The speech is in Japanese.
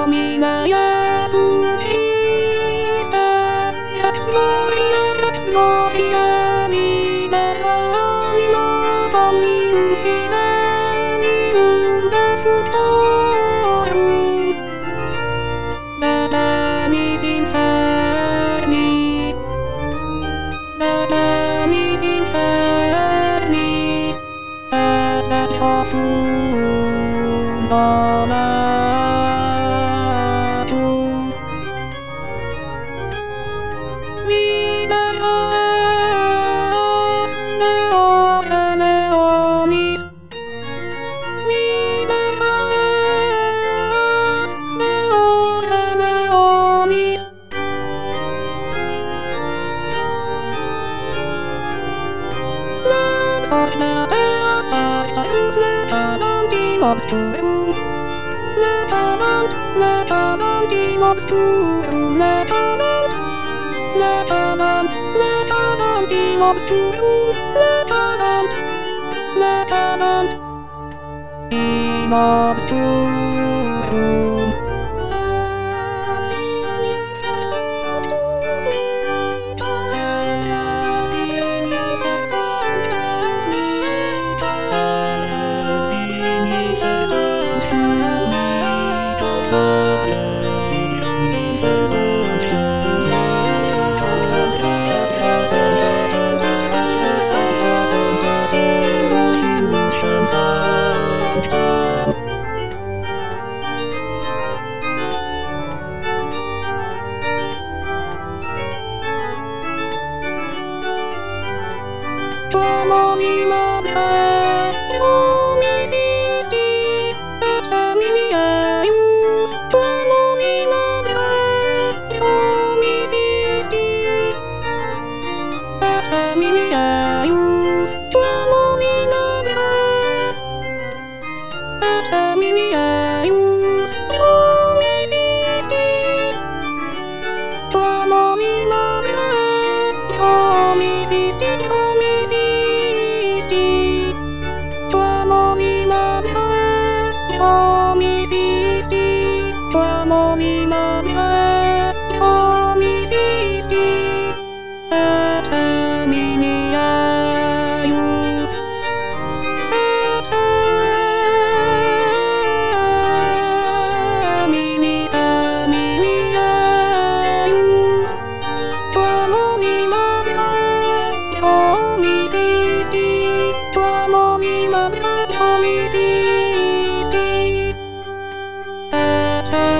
みが安いさ。安のりやみだらみのそみんひだみんだふとる。だだみじんさにだだみじんさにだだよふのなとみだよすなおやなおみみだよすなおやなおみMobs to room. Let on mobs to room. Let on mobs to room. Let on mobs to room. Tua